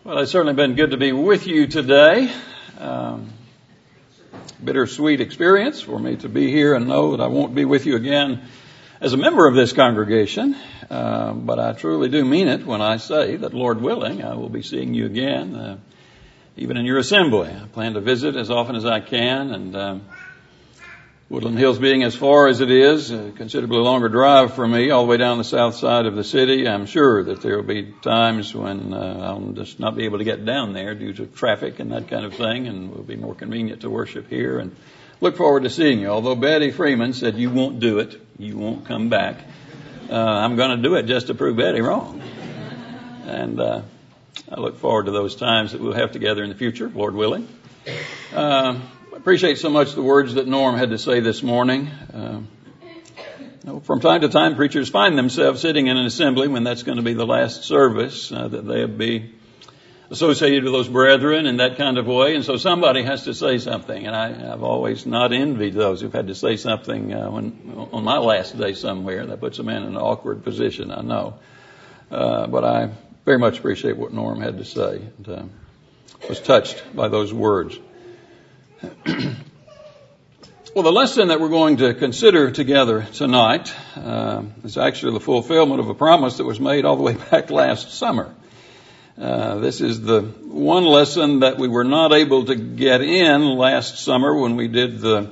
Well, it's certainly been good to be with you today. Bittersweet experience for me to be here and know that I won't be with you again as a member of this congregation. But I truly do mean it when I say that, Lord willing, I will be seeing you again, even in your assembly. I plan to visit as often as I can, and Woodland Hills being as far as it is, a considerably longer drive for me, all the way down the south side of the city, I'm sure that there will be times when I'll just not be able to get down there due to traffic and that kind of thing, and it will be more convenient to worship here. And look forward to seeing you. Although Betty Freeman said you won't do it, you won't come back, I'm going to do it just to prove Betty wrong. And I look forward to those times that we'll have together in the future, Lord willing. Appreciate so much the words that Norm had to say this morning. From time to time, preachers find themselves sitting in an assembly when that's going to be the last service, that they'll be associated with those brethren in that kind of way. And so somebody has to say something. And I've always not envied those who've had to say something on my last day somewhere. That puts a man in an awkward position, I know. But I very much appreciate what Norm had to say. And was touched by those words. Well, the lesson that we're going to consider together tonight is actually the fulfillment of a promise that was made all the way back last summer. This is the one lesson that we were not able to get in last summer when we did the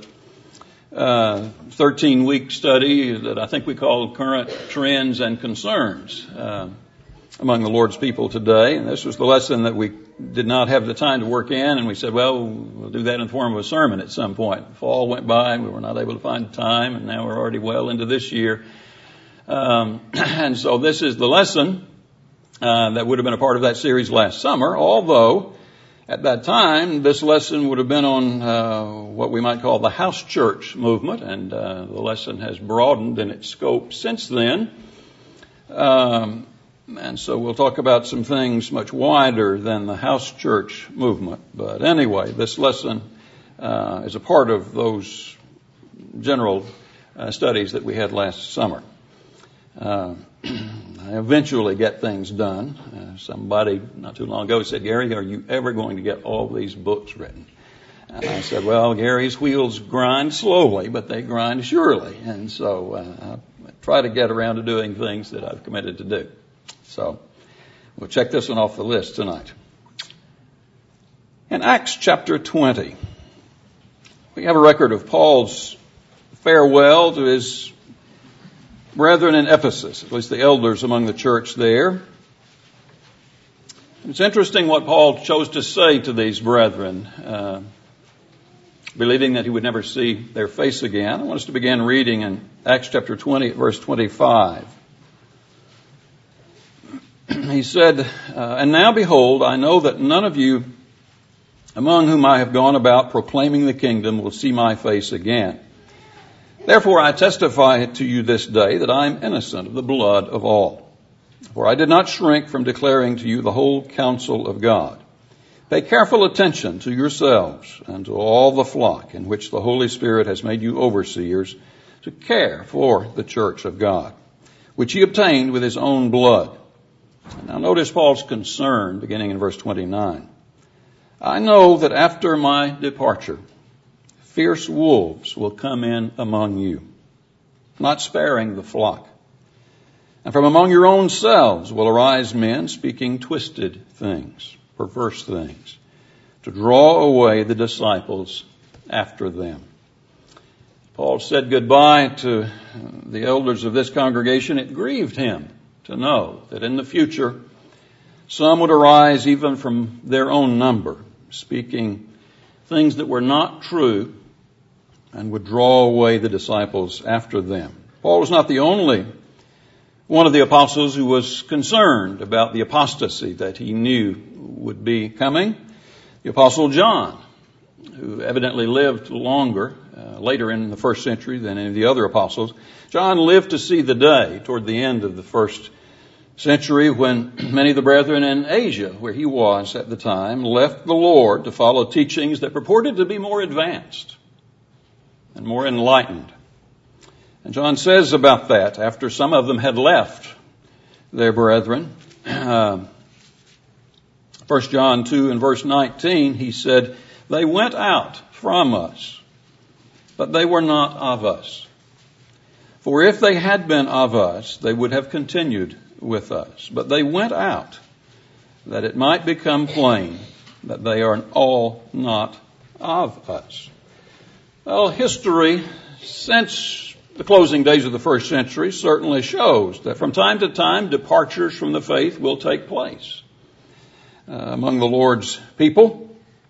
13-week study that I think we called Current Trends and Concerns among the Lord's people today. And this was the lesson that we did not have the time to work in, and we said, well, we'll do that in the form of a sermon at some point. Fall went by, and we were not able to find time, and now we're already well into this year. And so this is the lesson that would have been a part of that series last summer, although at that time this lesson would have been on what we might call the house church movement, and the lesson has broadened in its scope since then. And so we'll talk about some things much wider than the house church movement. But anyway, this lesson is a part of those general studies that we had last summer. I eventually get things done. Somebody not too long ago said, Gary, are you ever going to get all these books written? And I said, well, Gary's wheels grind slowly, but they grind surely. And so I try to get around to doing things that I've committed to do. So we'll check this one off the list tonight. In Acts chapter 20, we have a record of Paul's farewell to his brethren in Ephesus, at least the elders among the church there. It's interesting what Paul chose to say to these brethren, believing that he would never see their face again. I want us to begin reading in Acts chapter 20, verse 25. He said, and now behold, I know that none of you among whom I have gone about proclaiming the kingdom will see my face again. Therefore I testify to you this day that I am innocent of the blood of all. For I did not shrink from declaring to you the whole counsel of God. Pay careful attention to yourselves and to all the flock in which the Holy Spirit has made you overseers to care for the church of God, which he obtained with his own blood. Now notice Paul's concern beginning in verse 29. I know that after my departure, fierce wolves will come in among you, not sparing the flock. And from among your own selves will arise men speaking twisted things, perverse things, to draw away the disciples after them. Paul said goodbye to the elders of this congregation. It grieved him to know that in the future some would arise even from their own number, speaking things that were not true and would draw away the disciples after them. Paul was not the only one of the apostles who was concerned about the apostasy that he knew would be coming. The apostle John, who evidently lived longer, later in the first century than any of the other apostles. John lived to see the day toward the end of the first century when many of the brethren in Asia, where he was at the time, left the Lord to follow teachings that purported to be more advanced and more enlightened. And John says about that, after some of them had left their brethren, to 1 John 2 and verse 19, he said, "They went out from us, but they were not of us. For if they had been of us, they would have continued with us. But they went out, that it might become plain that they are all not of us." Well, history since the closing days of the first century certainly shows that from time to time departures from the faith will take place among the Lord's people.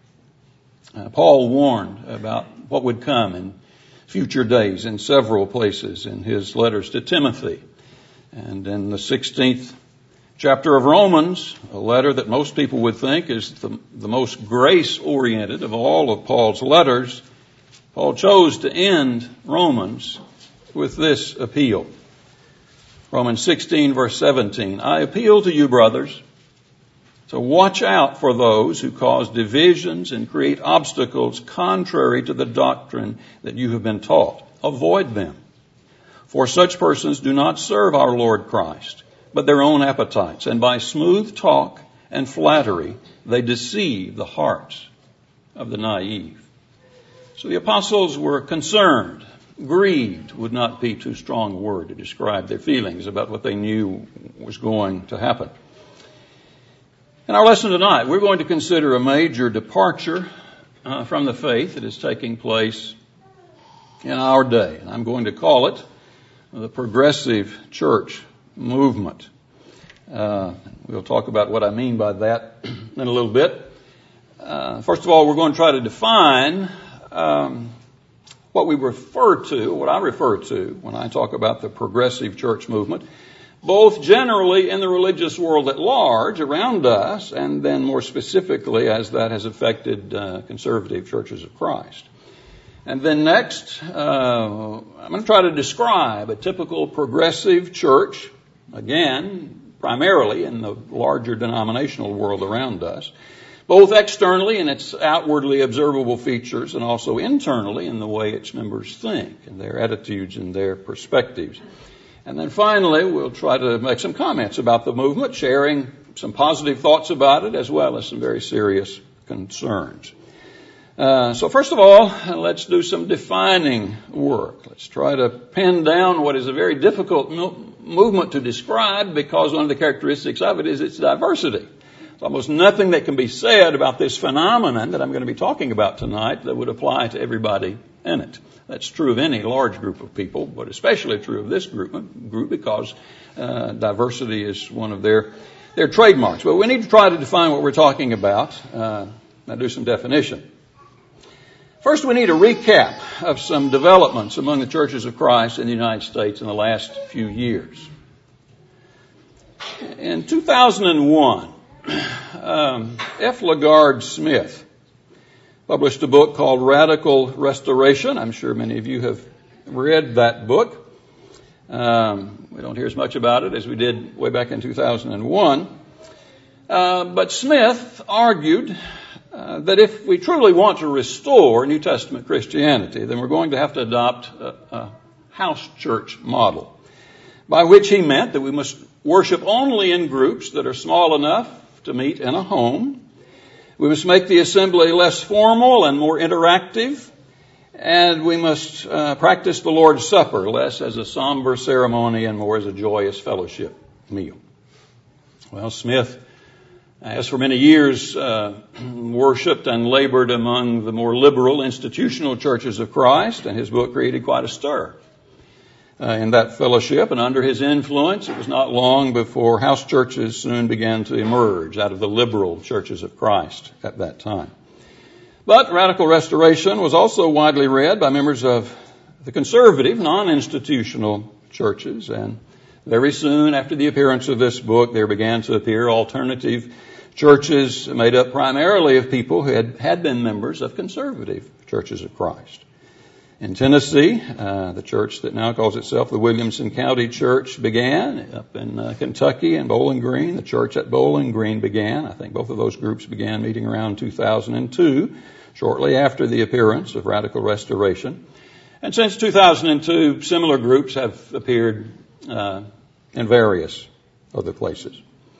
Paul warned about what would come in future days in several places in his letters to Timothy. And in the 16th chapter of Romans, a letter that most people would think is the most grace-oriented of all of Paul's letters, Paul chose to end Romans with this appeal. Romans 16 verse 17, "I appeal to you, brothers, to watch out for those who cause divisions and create obstacles contrary to the doctrine that you have been taught. Avoid them. For such persons do not serve our Lord Christ, but their own appetites. And by smooth talk and flattery, they deceive the hearts of the naive." So the apostles were concerned. Grieved would not be too strong a word to describe their feelings about what they knew was going to happen. In our lesson tonight, we're going to consider a major departure from the faith that is taking place in our day. And I'm going to call it the progressive church movement. We'll talk about what I mean by that in a little bit. First of all, we're going to try to define what we refer to, what I refer to when I talk about the progressive church movement, both generally in the religious world at large around us, and then more specifically as that has affected conservative churches of Christ. And then next, I'm going to try to describe a typical progressive church, again, primarily in the larger denominational world around us, both externally in its outwardly observable features and also internally in the way its members think and their attitudes and their perspectives. And then finally, we'll try to make some comments about the movement, sharing some positive thoughts about it as well as some very serious concerns. So first of all, let's do some defining work. Let's try to pin down what is a very difficult movement to describe because one of the characteristics of it is its diversity. There's almost nothing that can be said about this phenomenon that I'm going to be talking about tonight that would apply to everybody in it. That's true of any large group of people, but especially true of this group because diversity is one of their trademarks. But we need to try to define what we're talking about. Now do some definition. First, we need a recap of some developments among the churches of Christ in the United States in the last few years. In 2001, F. LaGard Smith published a book called Radical Restoration. I'm sure many of you have read that book. We don't hear as much about it as we did way back in 2001. But Smith argued that if we truly want to restore New Testament Christianity, then we're going to have to adopt a house church model, by which he meant that we must worship only in groups that are small enough to meet in a home. We must make the assembly less formal and more interactive, and we must practice the Lord's Supper less as a somber ceremony and more as a joyous fellowship meal. Well, Smith has for many years worshipped and labored among the more liberal institutional churches of Christ, and his book created quite a stir in that fellowship. And under his influence, it was not long before house churches soon began to emerge out of the liberal churches of Christ at that time. But Radical Restoration was also widely read by members of the conservative, non-institutional churches, and very soon after the appearance of this book, there began to appear alternative churches made up primarily of people who had been members of conservative churches of Christ. In Tennessee, the church that now calls itself the Williamson County Church began. Up in Kentucky and Bowling Green, the church at Bowling Green began. I think both of those groups began meeting around 2002, shortly after the appearance of Radical Restoration. And since 2002, similar groups have appeared in various other places.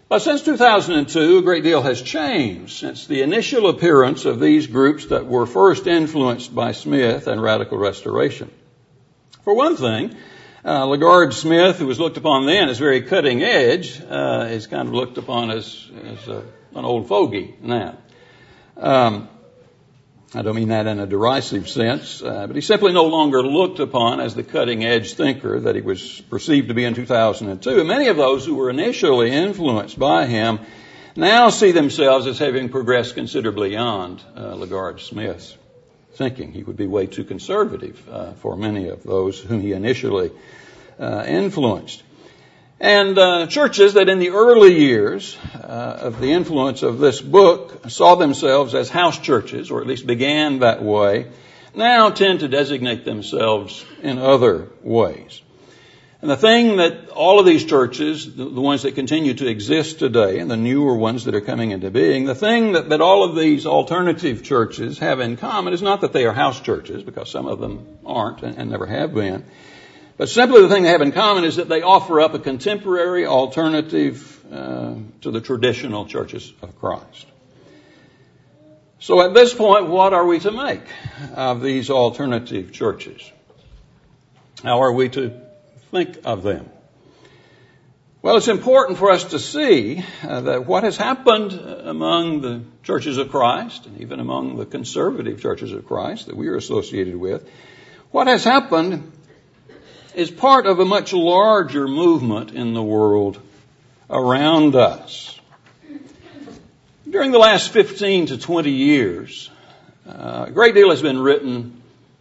But since 2002, a great deal has changed since the initial appearance of these groups that were first influenced by Smith and Radical Restoration. For one thing, LaGard Smith, who was looked upon then as very cutting edge, is kind of looked upon as an old fogey now. I don't mean that in a derisive sense, but he's simply no longer looked upon as the cutting-edge thinker that he was perceived to be in 2002. And many of those who were initially influenced by him now see themselves as having progressed considerably beyond LaGard Smith's thinking. He would be way too conservative for many of those whom he initially influenced. And churches that in the early years of the influence of this book saw themselves as house churches, or at least began that way, now tend to designate themselves in other ways. And the thing that all of these churches, the ones that continue to exist today and the newer ones that are coming into being, the thing that all of these alternative churches have in common is not that they are house churches, because some of them aren't and never have been. But simply the thing they have in common is that they offer up a contemporary alternative to the traditional churches of Christ. So at this point, what are we to make of these alternative churches? How are we to think of them? Well, it's important for us to see that what has happened among the churches of Christ, and even among the conservative churches of Christ that we are associated with, what has happened is part of a much larger movement in the world around us. During the last 15 to 20 years, a great deal has been written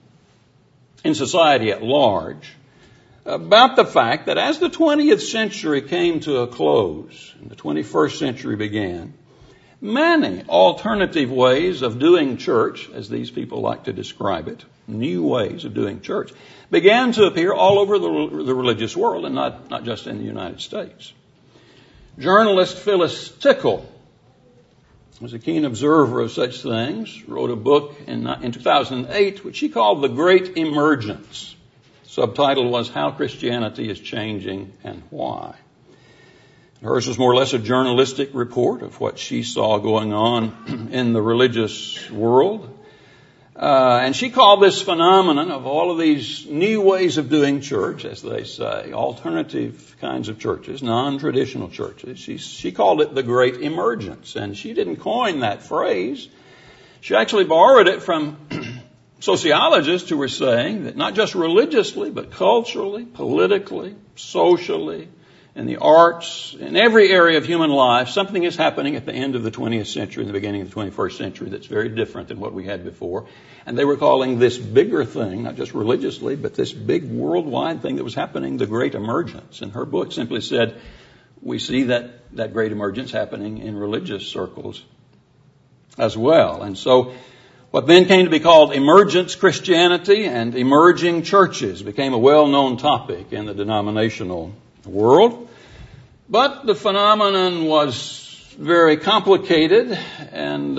in society at large about the fact that as the 20th century came to a close and the 21st century began, many alternative ways of doing church, as these people like to describe it, new ways of doing church, began to appear all over the religious world, and not just in the United States. Journalist Phyllis Tickle was a keen observer of such things, wrote a book in 2008 which she called The Great Emergence. The subtitle was How Christianity is Changing and Why. Hers was more or less a journalistic report of what she saw going on in the religious world. And she called this phenomenon of all of these new ways of doing church, as they say, alternative kinds of churches, non-traditional churches. She called it the Great Emergence. And she didn't coin that phrase. She actually borrowed it from sociologists who were saying that not just religiously, but culturally, politically, socially, in the arts, in every area of human life, something is happening at the end of the 20th century and the beginning of the 21st century that's very different than what we had before. And they were calling this bigger thing, not just religiously, but this big worldwide thing that was happening, the Great Emergence. And her book simply said, we see that Great Emergence happening in religious circles as well. And so what then came to be called emergence Christianity and emerging churches became a well-known topic in the denominational world. But the phenomenon was very complicated, and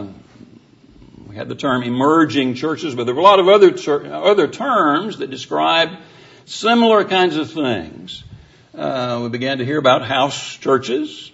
we had the term emerging churches, but there were a lot of other terms that described similar kinds of things. We began to hear about house churches.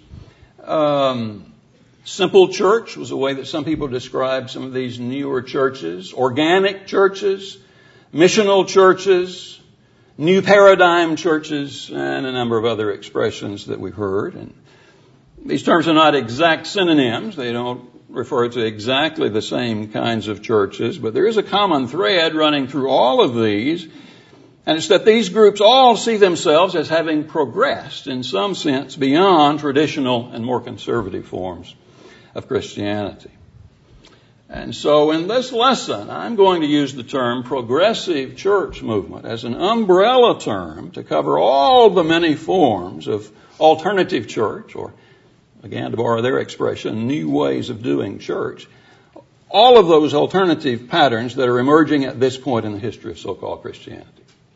Simple church was a way that some people described some of these newer churches. Organic churches, missional churches, new paradigm churches, and a number of other expressions that we've heard. And these terms are not exact synonyms. They don't refer to exactly the same kinds of churches, but there is a common thread running through all of these, and it's that these groups all see themselves as having progressed in some sense beyond traditional and more conservative forms of Christianity. And so in this lesson, I'm going to use the term progressive church movement as an umbrella term to cover all the many forms of alternative church, or again, to borrow their expression, new ways of doing church. All of those alternative patterns that are emerging at this point in the history of so-called Christianity.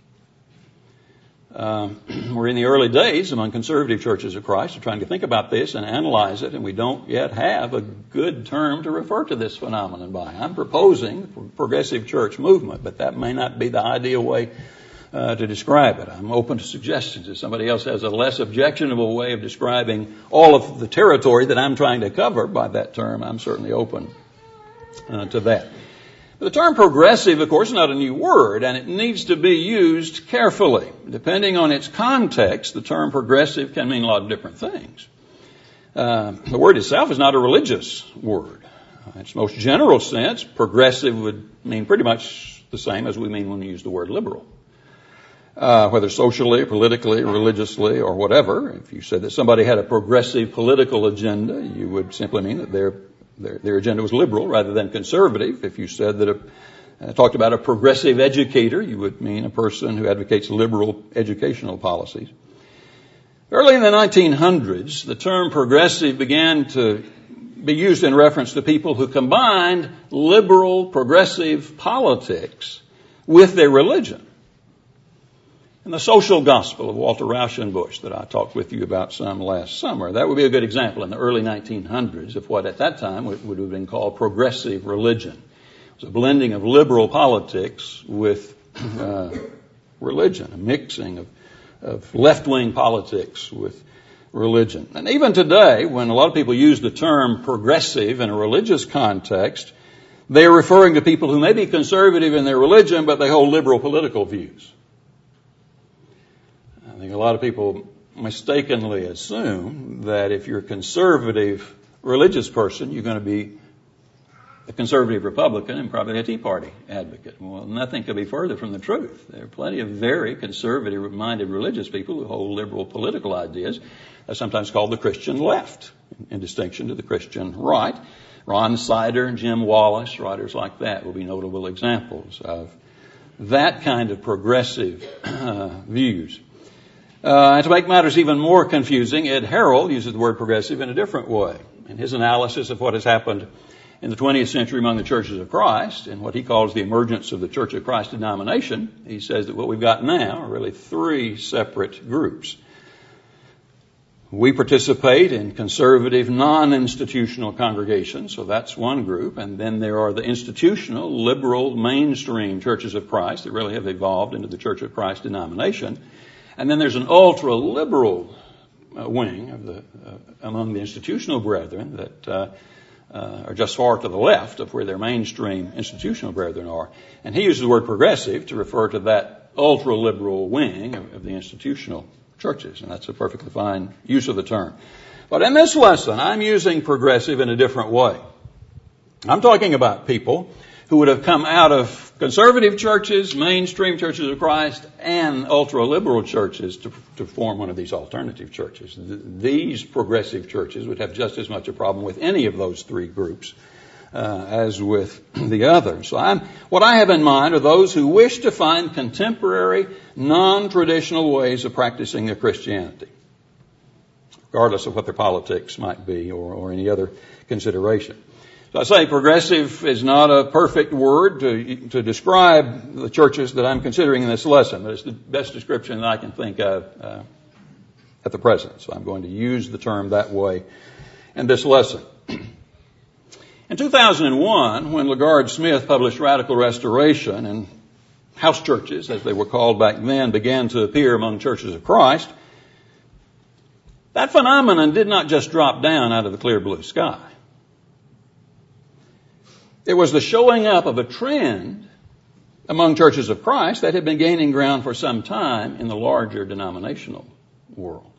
We're in the early days among conservative churches of Christ of trying to think about this and analyze it, and we don't yet have a good term to refer to this phenomenon by. I'm proposing progressive church movement, but that may not be the ideal way to describe it. I'm open to suggestions. If somebody else has a less objectionable way of describing all of the territory that I'm trying to cover by that term, I'm certainly open to that. The term progressive, of course, is not a new word, and it needs to be used carefully. Depending on its context, the term progressive can mean a lot of different things. The word itself is not a religious word. In its most general sense, progressive would mean pretty much the same as we mean when we use the word liberal. Whether socially, politically, religiously, or whatever. If you said that somebody had a progressive political agenda, you would simply mean that their agenda was liberal rather than conservative. If you said that talked about a progressive educator, you would mean a person who advocates liberal educational policies. Early in the 1900s, the term progressive began to be used in reference to people who combined liberal, progressive politics with their religion. And the social gospel of Walter Rauschenbusch that I talked with you about some last summer, that would be a good example in the early 1900s of what at that time would have been called progressive religion. It was a blending of liberal politics with religion, a mixing of left-wing politics with religion. And even today, when a lot of people use the term progressive in a religious context, they're referring to people who may be conservative in their religion, but they hold liberal political views. I think a lot of people mistakenly assume that if you're a conservative religious person, you're going to be a conservative Republican and probably a Tea Party advocate. Well, nothing could be further from the truth. There are plenty of very conservative-minded religious people who hold liberal political ideas. That's sometimes called the Christian left, in distinction to the Christian right. Ron Sider and Jim Wallace, writers like that, will be notable examples of that kind of progressive views. And to make matters even more confusing, Ed Harrell uses the word progressive in a different way. In his analysis of what has happened in the 20th century among the churches of Christ, and what he calls the emergence of the Church of Christ denomination, he says that what we've got now are really three separate groups. We participate in conservative, non-institutional congregations, so that's one group. And then there are the institutional, liberal, mainstream churches of Christ that really have evolved into the Church of Christ denomination. And then there's an ultra-liberal wing of among the institutional brethren that are just far to the left of where their mainstream institutional brethren are. And he uses the word progressive to refer to that ultra-liberal wing of the institutional churches, and that's a perfectly fine use of the term. But in this lesson, I'm using progressive in a different way. I'm talking about people who would have come out of conservative churches, mainstream churches of Christ, and ultra-liberal churches to form one of these alternative churches. These progressive churches would have just as much a problem with any of those three groups as with the others. So what I have in mind are those who wish to find contemporary, non-traditional ways of practicing their Christianity, regardless of what their politics might be or any other consideration. So I say progressive is not a perfect word to describe the churches that I'm considering in this lesson, but it's the best description that I can think of at the present. So I'm going to use the term that way in this lesson. In 2001, when LaGard Smith published Radical Restoration and house churches, as they were called back then, began to appear among churches of Christ, that phenomenon did not just drop down out of the clear blue sky. It was the showing up of a trend among churches of Christ that had been gaining ground for some time in the larger denominational world.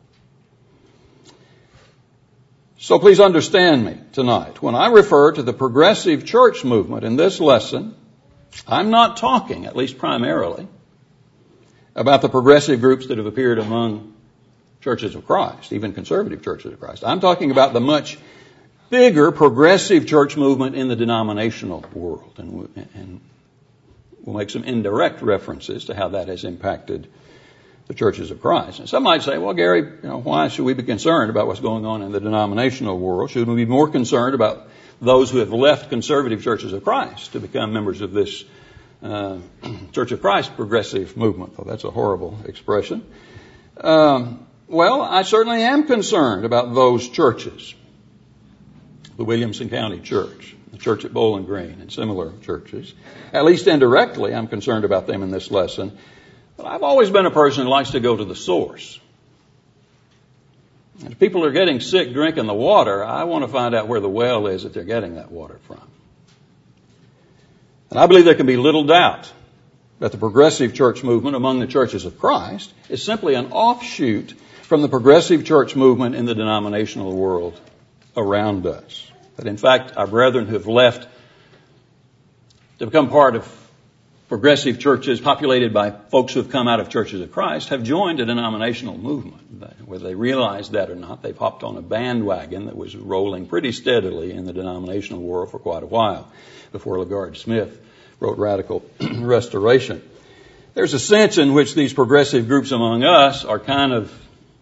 So please understand me tonight. When I refer to the progressive church movement in this lesson, I'm not talking, at least primarily, about the progressive groups that have appeared among churches of Christ, even conservative churches of Christ. I'm talking about the much bigger progressive church movement in the denominational world. And we'll make some indirect references to how that has impacted the churches of Christ. And some might say, well, Gary, why should we be concerned about what's going on in the denominational world? Should we be more concerned about those who have left conservative churches of Christ to become members of this Church of Christ progressive movement? Well, that's a horrible expression. Well, I certainly am concerned about those churches. The Williamson County Church, the church at Bowling Green, and similar churches. At least indirectly, I'm concerned about them in this lesson. But I've always been a person who likes to go to the source. If people are getting sick drinking the water, I want to find out where the well is that they're getting that water from. And I believe there can be little doubt that the progressive church movement among the churches of Christ is simply an offshoot from the progressive church movement in the denominational world around us. That in fact, our brethren who have left to become part of progressive churches populated by folks who have come out of churches of Christ have joined a denominational movement. Whether they realized that or not, they've hopped on a bandwagon that was rolling pretty steadily in the denominational world for quite a while before LaGard Smith wrote Radical Restoration. There's a sense in which these progressive groups among us are kind of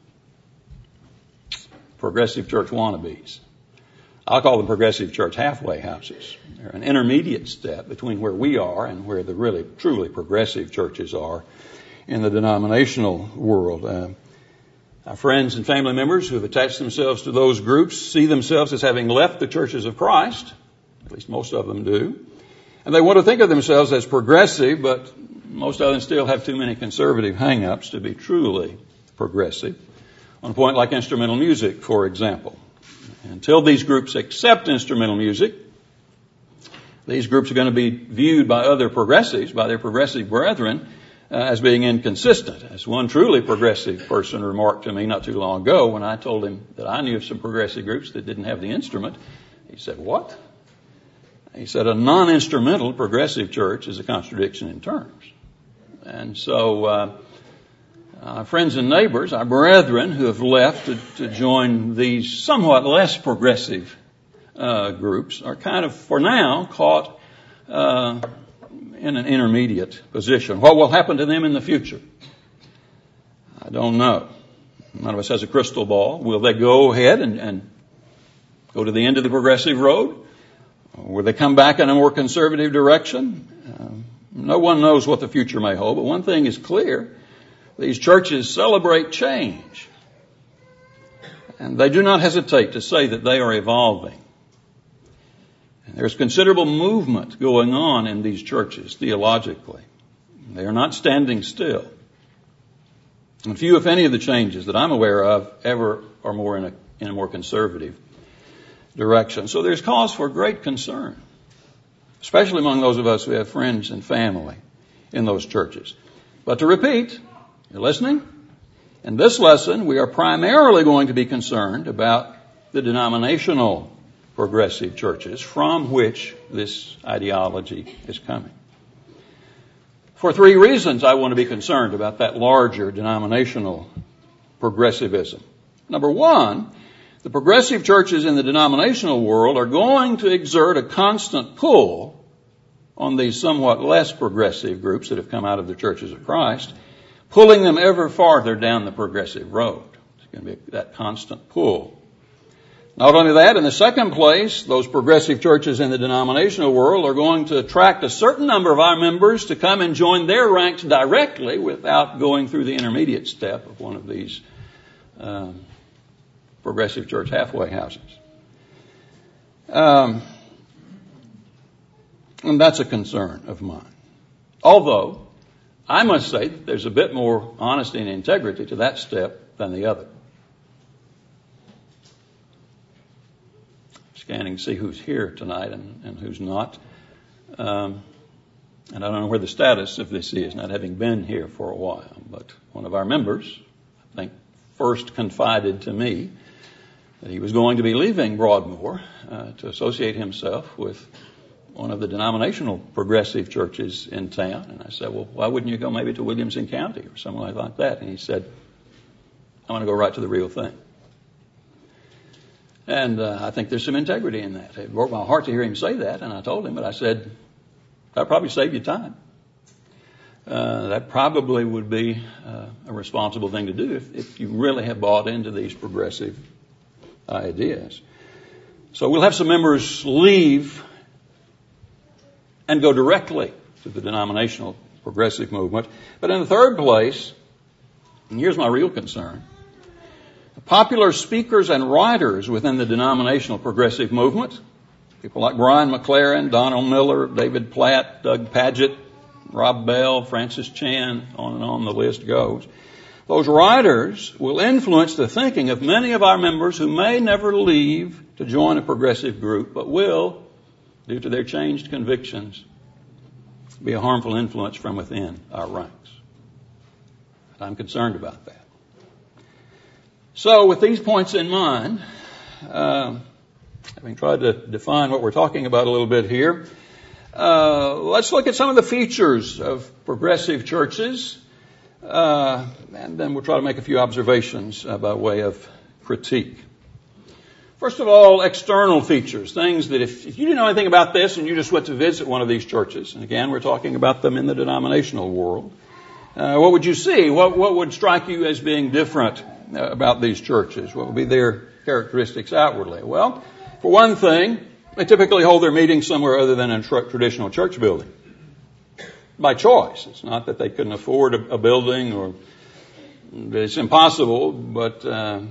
progressive church wannabes. I'll call them progressive church halfway houses. They're an intermediate step between where we are and where the really, truly progressive churches are in the denominational world. Our friends and family members who have attached themselves to those groups see themselves as having left the churches of Christ. At least most of them do. And they want to think of themselves as progressive, but most of them still have too many conservative hang-ups to be truly progressive. On a point like instrumental music, for example. Until these groups accept instrumental music, these groups are going to be viewed by other progressives, by their progressive brethren, as being inconsistent. As one truly progressive person remarked to me not too long ago when I told him that I knew of some progressive groups that didn't have the instrument. He said, "What?" He said, "A non-instrumental progressive church is a contradiction in terms." And so our friends and neighbors, our brethren who have left to join these somewhat less progressive groups are kind of, for now, caught in an intermediate position. What will happen to them in the future? I don't know. None of us has a crystal ball. Will they go ahead and go to the end of the progressive road? Or will they come back in a more conservative direction? No one knows what the future may hold, but one thing is clear. These churches celebrate change. And they do not hesitate to say that they are evolving. And there's considerable movement going on in these churches theologically. They are not standing still. And few, if any, of the changes that I'm aware of ever are more in a more conservative direction. So there's cause for great concern, especially among those of us who have friends and family in those churches. But to repeat, you're listening? In this lesson, we are primarily going to be concerned about the denominational progressive churches from which this ideology is coming. For three reasons, I want to be concerned about that larger denominational progressivism. Number one, the progressive churches in the denominational world are going to exert a constant pull on these somewhat less progressive groups that have come out of the churches of Christ, pulling them ever farther down the progressive road. It's going to be that constant pull. Not only that, in the second place, those progressive churches in the denominational world are going to attract a certain number of our members to come and join their ranks directly without going through the intermediate step of one of these progressive church halfway houses. And that's a concern of mine. Although, I must say that there's a bit more honesty and integrity to that step than the other. Scanning to see who's here tonight and who's not. And I don't know where the status of this is, not having been here for a while. But one of our members, I think, first confided to me that he was going to be leaving Broadmoor to associate himself with one of the denominational progressive churches in town. And I said, well, why wouldn't you go maybe to Williamson County or somewhere like that? And he said, I want to go right to the real thing. And I think there's some integrity in that. It broke my heart to hear him say that, and I told him, but I said, that'd probably save you time. That probably would be a responsible thing to do if you really have bought into these progressive ideas. So we'll have some members leave and go directly to the denominational progressive movement. But in the third place, and here's my real concern, popular speakers and writers within the denominational progressive movement, people like Brian McLaren, Donald Miller, David Platt, Doug Pagitt, Rob Bell, Francis Chan, on and on the list goes. Those writers will influence the thinking of many of our members who may never leave to join a progressive group, but will, due to their changed convictions, be a harmful influence from within our ranks. I'm concerned about that. So with these points in mind, having tried to define what we're talking about a little bit here, let's look at some of the features of progressive churches, and then we'll try to make a few observations by way of critique. First of all, external features, things that if you didn't know anything about this and you just went to visit one of these churches, and again, we're talking about them in the denominational world, what would you see? What would strike you as being different about these churches? What would be their characteristics outwardly? Well, for one thing, they typically hold their meetings somewhere other than in a traditional church building. By choice. It's not that they couldn't afford a building or it's impossible, but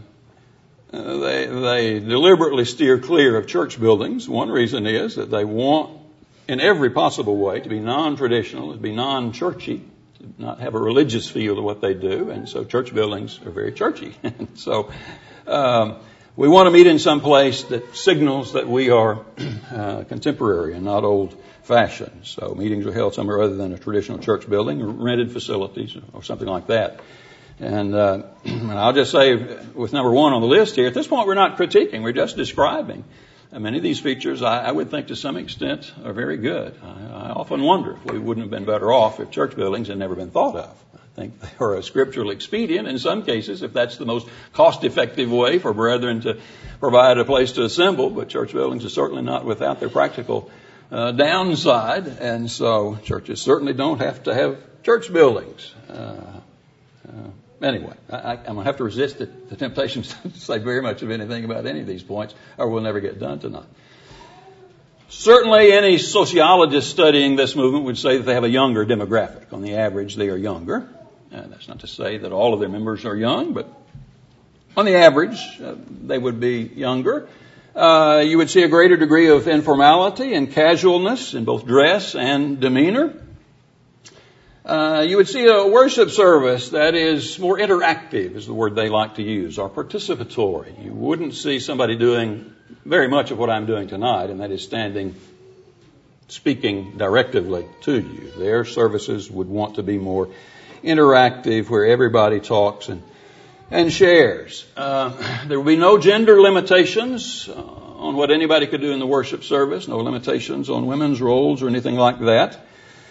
they deliberately steer clear of church buildings. One reason is that they want, in every possible way, to be non-traditional, to be non-churchy, to not have a religious feel to what they do, and so church buildings are very churchy. And so we want to meet in some place that signals that we are contemporary and not old-fashioned. So meetings are held somewhere other than a traditional church building, or rented facilities, or something like that. And I'll just say, with number one on the list here, at this point we're not critiquing, we're just describing. And many of these features, I would think to some extent, are very good. I often wonder if we wouldn't have been better off if church buildings had never been thought of. I think they are a scriptural expedient in some cases, if that's the most cost-effective way for brethren to provide a place to assemble. But church buildings are certainly not without their practical downside. And so churches certainly don't have to have church buildings. Anyway, I'm going to have to resist the temptation to say very much of anything about any of these points, or we'll never get done tonight. Certainly, any sociologist studying this movement would say that they have a younger demographic. On the average, they are younger. That's not to say that all of their members are young, but on the average, they would be younger. You would see a greater degree of informality and casualness in both dress and demeanor. You would see a worship service that is more interactive, is the word they like to use, or participatory. You wouldn't see somebody doing very much of what I'm doing tonight, and that is standing, speaking directively to you. Their services would want to be more interactive, where everybody talks and shares. There will be no gender limitations on what anybody could do in the worship service, no limitations on women's roles or anything like that.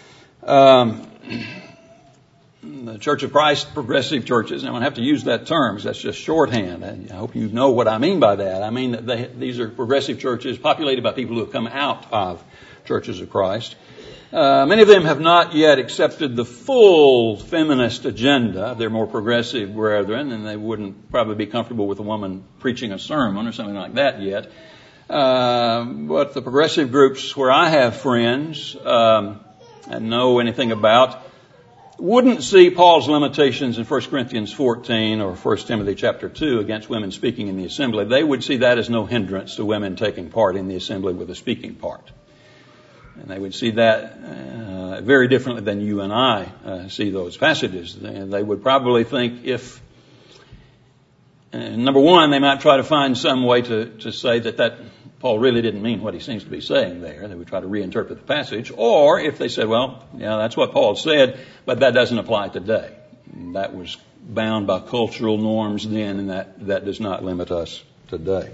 The Church of Christ, progressive churches, and I'm going to have to use that term because that's just shorthand. I hope you know what I mean by that. I mean that these are progressive churches populated by people who have come out of Churches of Christ. Many of them have not yet accepted the full feminist agenda. They're more progressive brethren, and they wouldn't probably be comfortable with a woman preaching a sermon or something like that yet. But the progressive groups where I have friends and know anything about wouldn't see Paul's limitations in 1 Corinthians 14 or 1 Timothy chapter 2 against women speaking in the assembly. They would see that as no hindrance to women taking part in the assembly with a speaking part. And they would see that very differently than you and I see those passages. They would probably think if, number one, they might try to find some way to say that Paul really didn't mean what he seems to be saying there. They would try to reinterpret the passage. Or if they said, well, yeah, that's what Paul said, but that doesn't apply today. That was bound by cultural norms then, and that does not limit us today.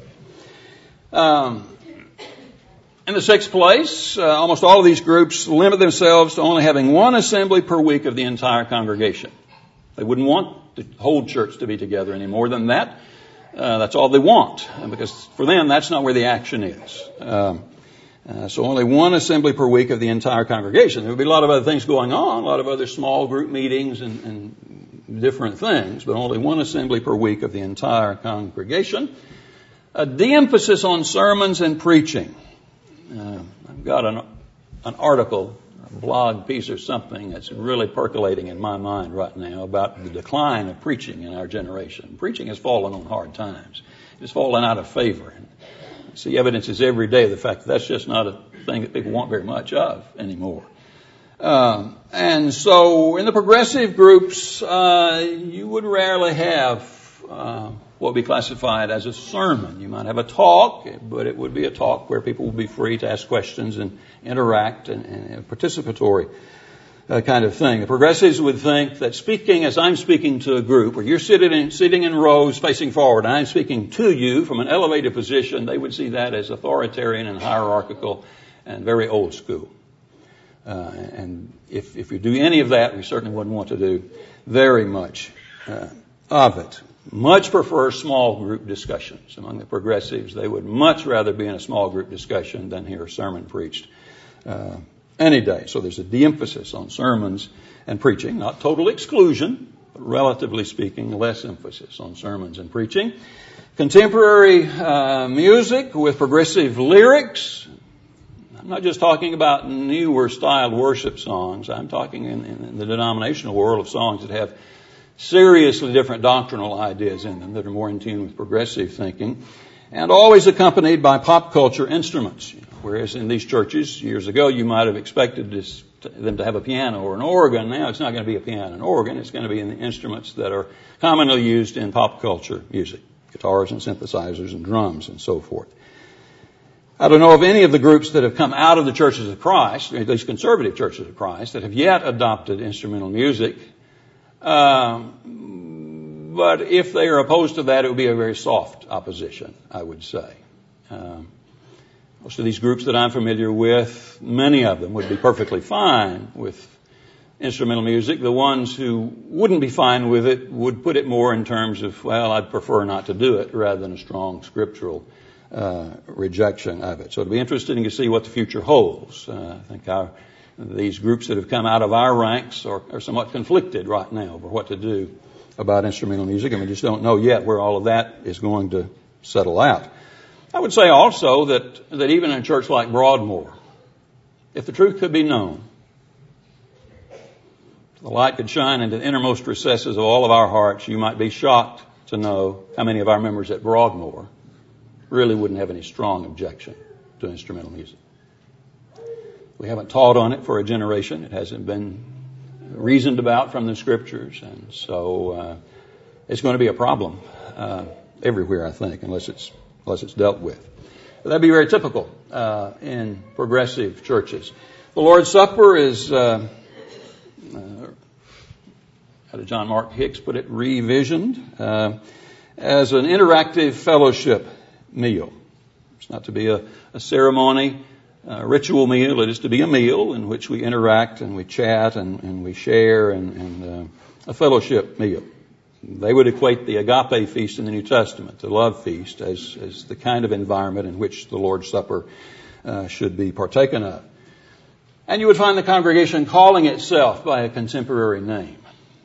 In the sixth place, almost all of these groups limit themselves to only having one assembly per week of the entire congregation. They wouldn't want the whole church to be together any more than that. That's all they want, because for them, that's not where the action is. So only one assembly per week of the entire congregation. There would be a lot of other things going on, a lot of other small group meetings and different things, but only one assembly per week of the entire congregation. A de-emphasis on sermons and preaching. I've got an article, a blog piece or something that's really percolating in my mind right now about the decline of preaching in our generation. Preaching has fallen on hard times. It's fallen out of favor. And I see evidences every day of the fact that that's just not a thing that people want very much of anymore. And so in the progressive groups, you would rarely have what would be classified as a sermon. You might have a talk, but it would be a talk where people would be free to ask questions and interact and participatory kind of thing. The progressives would think that speaking as I'm speaking to a group, or you're sitting in rows facing forward, and I'm speaking to you from an elevated position, they would see that as authoritarian and hierarchical and very old school. And if you do any of that, we certainly wouldn't want to do very much of it. Much prefer small group discussions among the progressives. They would much rather be in a small group discussion than hear a sermon preached any day. So there's a de-emphasis on sermons and preaching. Not total exclusion, but relatively speaking, less emphasis on sermons and preaching. Contemporary music with progressive lyrics. I'm not just talking about newer styled worship songs. I'm talking in the denominational world of songs that have seriously different doctrinal ideas in them that are more in tune with progressive thinking, and always accompanied by pop culture instruments. Whereas in these churches years ago, you might have expected them to have a piano or an organ. Now it's not going to be a piano and organ. It's going to be in the instruments that are commonly used in pop culture music, guitars and synthesizers and drums and so forth. I don't know of any of the groups that have come out of the churches of Christ, at least conservative churches of Christ, that have yet adopted instrumental music. But if they are opposed to that, it would be a very soft opposition, I would say. Most of these groups that I'm familiar with, many of them would be perfectly fine with instrumental music. The ones who wouldn't be fine with it would put it more in terms of, well, I'd prefer not to do it, rather than a strong scriptural rejection of it. So it'll be interesting to see what the future holds. I think these groups that have come out of our ranks are somewhat conflicted right now over what to do about instrumental music, and we just don't know yet where all of that is going to settle out. I would say also that even in a church like Broadmoor, if the truth could be known, the light could shine into the innermost recesses of all of our hearts, you might be shocked to know how many of our members at Broadmoor really wouldn't have any strong objection to instrumental music. We haven't taught on it for a generation. It hasn't been reasoned about from the scriptures, and so it's going to be a problem everywhere, I think, unless it's dealt with. But that'd be very typical in progressive churches. The Lord's Supper is, how did John Mark Hicks put it, revisioned as an interactive fellowship meal. It's not to be a ceremony, ritual meal. It is to be a meal in which we interact and we chat and we share and a fellowship meal. They would equate the agape feast in the New Testament, the love feast, as the kind of environment in which the Lord's Supper should be partaken of. And you would find the congregation calling itself by a contemporary name.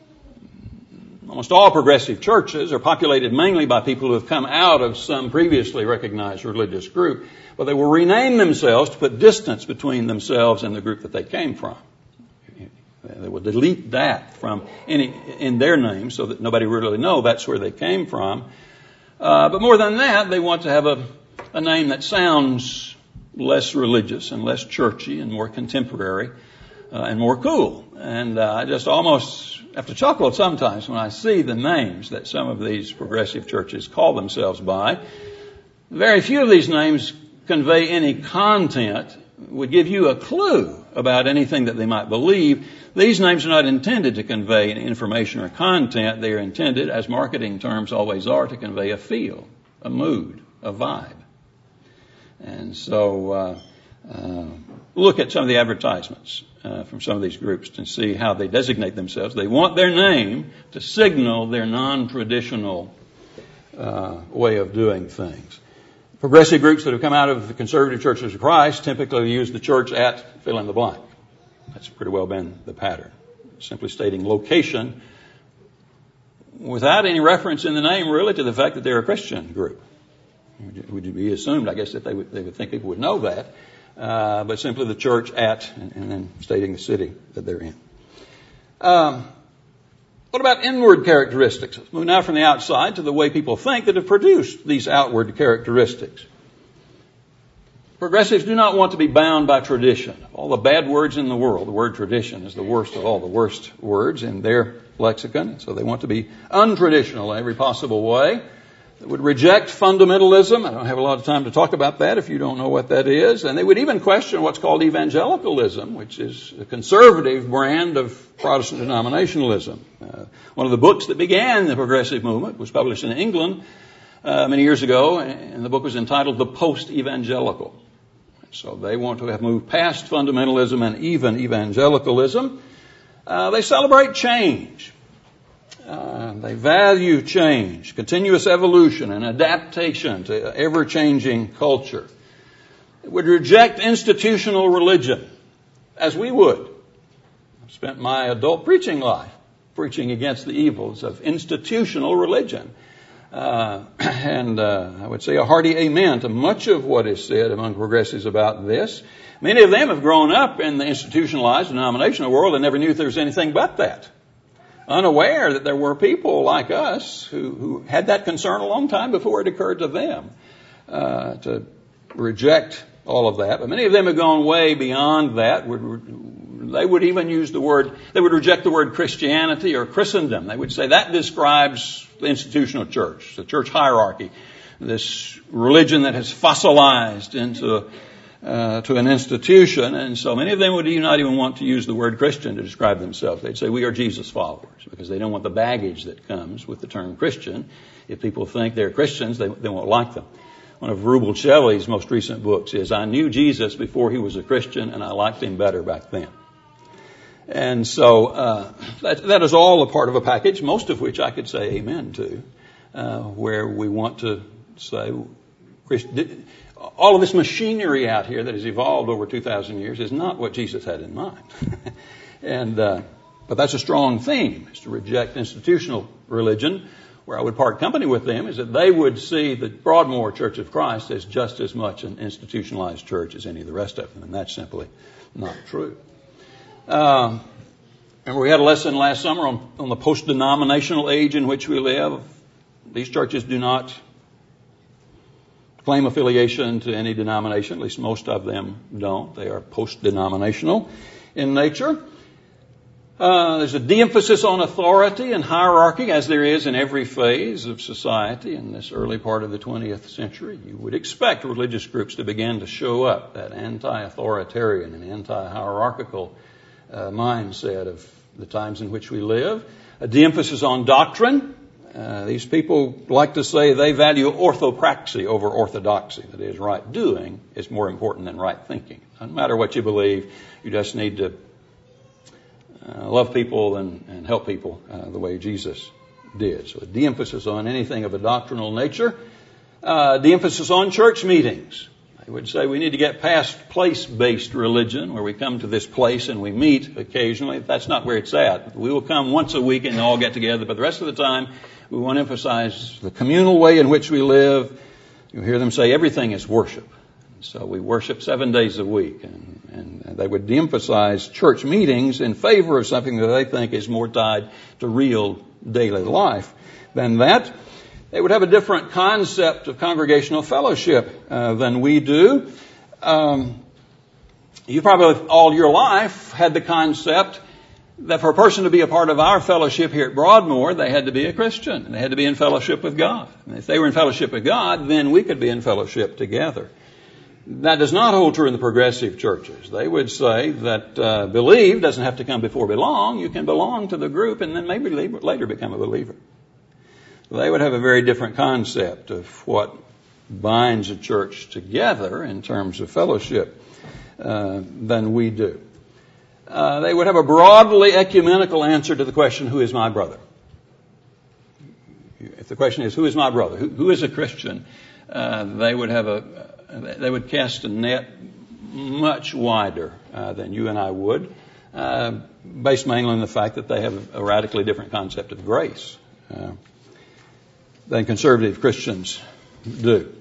Almost all progressive churches are populated mainly by people who have come out of some previously recognized religious group, but they will rename themselves to put distance between themselves and the group that they came from. They will delete that from in their name so that nobody really know that's where they came from. But more than that, they want to have a name that sounds less religious and less churchy and more contemporary and more cool. And I just almost have to chuckle sometimes when I see the names that some of these progressive churches call themselves by. Very few of these names convey any content, would give you a clue about anything that they might believe. These names are not intended to convey any information or content. They are intended, as marketing terms always are, to convey a feel, a mood, a vibe. And so look at some of the advertisements from some of these groups to see how they designate themselves. They want their name to signal their non-traditional way of doing things. Progressive groups that have come out of the conservative churches of Christ typically use the church at fill in the blank. That's pretty well been the pattern. Simply stating location without any reference in the name really to the fact that they're a Christian group. Would be assumed, I guess, that they would think people would know that. But simply the church at and then stating the city that they're in. What about inward characteristics? Let's move now from the outside to the way people think that have produced these outward characteristics. Progressives do not want to be bound by tradition. All the bad words in the world, the word tradition is the worst of all the worst words in their lexicon. So they want to be untraditional in every possible way. They would reject fundamentalism. I don't have a lot of time to talk about that if you don't know what that is. And they would even question what's called evangelicalism, which is a conservative brand of Protestant denominationalism. One of the books that began the progressive movement was published in England many years ago, and the book was entitled The Post-Evangelical. So they want to have moved past fundamentalism and even evangelicalism. They celebrate change. They value change, continuous evolution and adaptation to ever-changing culture. They would reject institutional religion, as we would. I've spent my adult preaching life preaching against the evils of institutional religion. And I would say a hearty amen to much of what is said among progressives about this. Many of them have grown up in the institutionalized denominational world and never knew if there was anything but that. Unaware that there were people like us who had that concern a long time before it occurred to them to reject all of that. But many of them have gone way beyond that. They would even use the word, they would reject the word Christianity or Christendom. They would say that describes the institutional church, the church hierarchy, this religion that has fossilized into to an institution. And so many of them would not even want to use the word Christian to describe themselves. They'd say we are Jesus followers because they don't want the baggage that comes with the term Christian. If people think they're Christians, they won't like them. One of Rubel Shelley's most recent books is I Knew Jesus Before He Was a Christian and I Liked Him Better Back Then. And so that is all a part of a package, most of which I could say amen to, where we want to say all of this machinery out here that has evolved over 2,000 years is not what Jesus had in mind. But that's a strong theme, is to reject institutional religion. Where I would part company with them is that they would see the Broadmoor Church of Christ as just as much an institutionalized church as any of the rest of them, and that's simply not true. Remember we had a lesson last summer on the post-denominational age in which we live. These churches do not claim affiliation to any denomination, at least most of them don't. They are post-denominational in nature. There's a de-emphasis on authority and hierarchy, as there is in every phase of society in this early part of the 20th century. You would expect religious groups to begin to show up, that anti-authoritarian and anti-hierarchical mindset of the times in which we live. A de-emphasis on doctrine. These people like to say they value orthopraxy over orthodoxy. That is, right doing is more important than right thinking. No matter what you believe, you just need to love people and help people the way Jesus did. So a de-emphasis on anything of a doctrinal nature. De-emphasis on church meetings. I would say we need to get past place-based religion, where we come to this place and we meet occasionally. That's not where it's at. We will come once a week and all get together, but the rest of the time we want to emphasize the communal way in which we live. You hear them say everything is worship. So we worship 7 days a week, and they would de-emphasize church meetings in favor of something that they think is more tied to real daily life than that. They would have a different concept of congregational fellowship than we do. You probably all your life had the concept that for a person to be a part of our fellowship here at Broadmoor, they had to be a Christian, and they had to be in fellowship with God. And if they were in fellowship with God, then we could be in fellowship together. That does not hold true in the progressive churches. They would say that believe doesn't have to come before belong. You can belong to the group and then maybe later become a believer. They would have a very different concept of what binds a church together in terms of fellowship than we do. They would have a broadly ecumenical answer to the question, who is my brother? If the question is, who is my brother? Who is a Christian? They would cast a net much wider than you and I would, based mainly on the fact that they have a radically different concept of grace than conservative Christians do.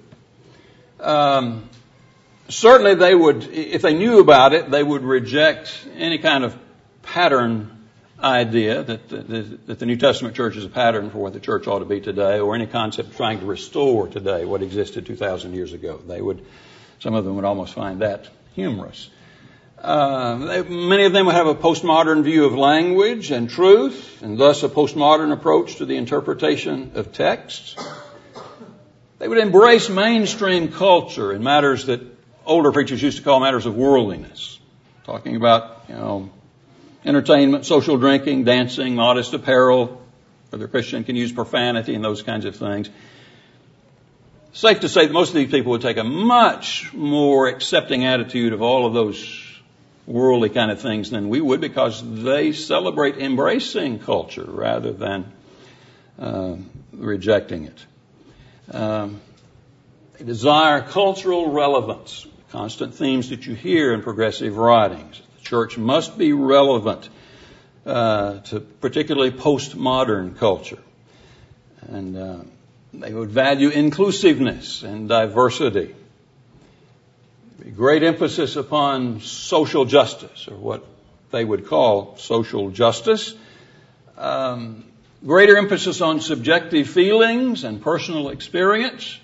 Certainly they would, if they knew about it, they would reject any kind of pattern idea that the New Testament church is a pattern for what the church ought to be today, or any concept of trying to restore today what existed 2,000 years ago. Some of them would almost find that humorous. Many of them would have a postmodern view of language and truth, and thus a postmodern approach to the interpretation of texts. They would embrace mainstream culture in matters that older preachers used to call matters of worldliness, talking about, entertainment, social drinking, dancing, modest apparel, whether a Christian can use profanity and those kinds of things. Safe to say that most of these people would take a much more accepting attitude of all of those worldly kind of things than we would, because they celebrate embracing culture rather than rejecting it. They desire cultural relevance, constant themes that you hear in progressive writings. The church must be relevant to particularly postmodern culture. And they would value inclusiveness and diversity. Great emphasis upon social justice, or what they would call social justice. Greater emphasis on subjective feelings and personal experience.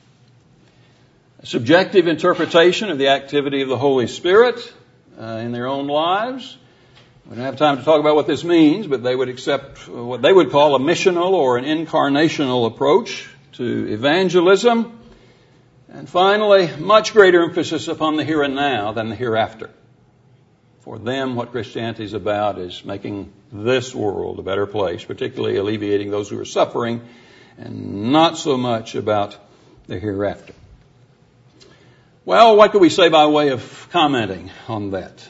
Subjective interpretation of the activity of the Holy Spirit in their own lives. We don't have time to talk about what this means, but they would accept what they would call a missional or an incarnational approach to evangelism. And finally, much greater emphasis upon the here and now than the hereafter. For them, what Christianity is about is making this world a better place, particularly alleviating those who are suffering, and not so much about the hereafter. Well, what could we say by way of commenting on that?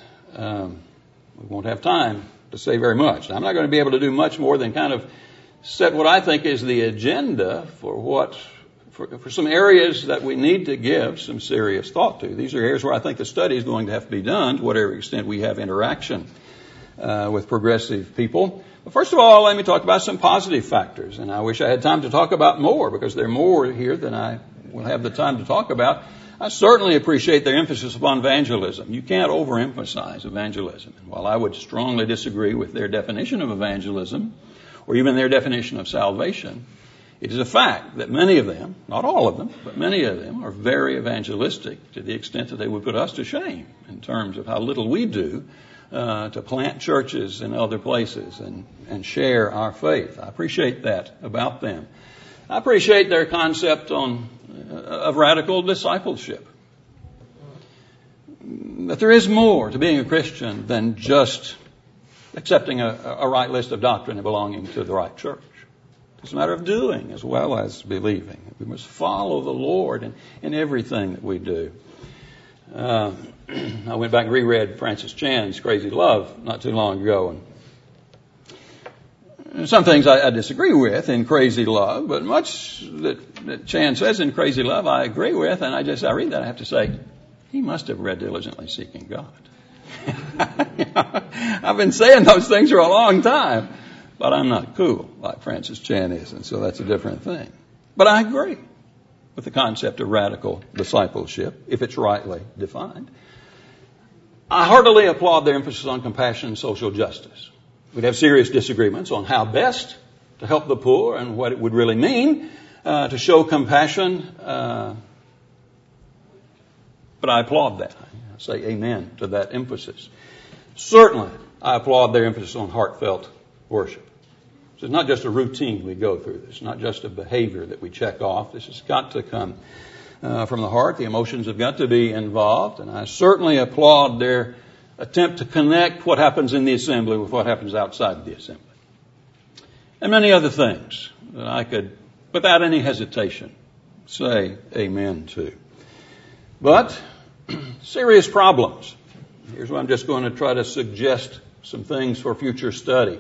We won't have time to say very much. I'm not going to be able to do much more than kind of set what I think is the agenda for some areas that we need to give some serious thought to. These are areas where I think the study is going to have to be done to whatever extent we have interaction with progressive people. But first of all, let me talk about some positive factors. And I wish I had time to talk about more, because there are more here than I will have the time to talk about. I certainly appreciate their emphasis upon evangelism. You can't overemphasize evangelism. And while I would strongly disagree with their definition of evangelism, or even their definition of salvation, it is a fact that many of them, not all of them, but many of them are very evangelistic to the extent that they would put us to shame in terms of how little we do to plant churches in other places and share our faith. I appreciate that about them. I appreciate their concept of radical discipleship. That there is more to being a Christian than just accepting a right list of doctrine and belonging to the right church. It's a matter of doing as well as believing. We must follow the Lord in everything that we do. I went back and reread Francis Chan's Crazy Love not too long ago. And some things I disagree with in Crazy Love, but much that Chan says in Crazy Love I agree with, and I read that, I have to say, he must have read Diligently Seeking God. I've been saying those things for a long time. But I'm not cool like Francis Chan is, and so that's a different thing. But I agree with the concept of radical discipleship, if it's rightly defined. I heartily applaud their emphasis on compassion and social justice. We'd have serious disagreements on how best to help the poor and what it would really mean to show compassion. But I applaud that. I say amen to that emphasis. Certainly, I applaud their emphasis on heartfelt worship. So it's not just a routine we go through. It's not just a behavior that we check off. This has got to come from the heart. The emotions have got to be involved. And I certainly applaud their attempt to connect what happens in the assembly with what happens outside the assembly. And many other things that I could, without any hesitation, say amen to. But serious problems. Here's where I'm just going to try to suggest some things for future study.